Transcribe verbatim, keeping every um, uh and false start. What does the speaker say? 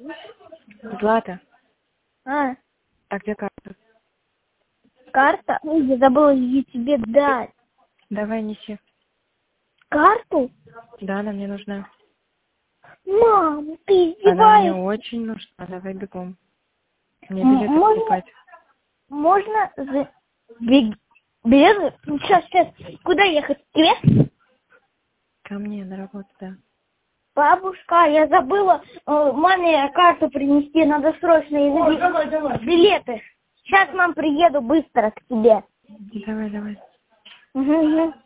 Злата, А, а где карта? карта? Ой, я забыла ее тебе дать. Давай неси. Карту? Да, она мне нужна. Мам, ты Она мне издеваешься? очень нужна. Давай бегом. Мне М- билеты Можно, покупать. можно за... бег- Билеты? Ну, Сейчас, сейчас. Куда ехать? К тебе? Ко мне на работу, да. Бабушка, я забыла э, маме карту принести, надо срочно и Ой, давай, давай. билеты. Сейчас, мам, приеду быстро к тебе. Давай, давай. Угу, угу.